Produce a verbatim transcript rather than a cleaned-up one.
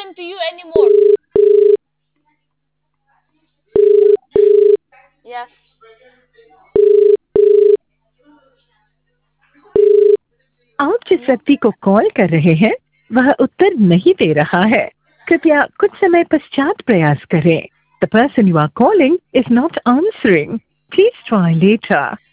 listen to you anymore. Yeah. आप जिस व्यक्ति को कॉल कर रहे हैं वह उत्तर नहीं दे रहा है, कृपया कुछ समय पश्चात प्रयास करें. The person you are calling is not answering. Please try later.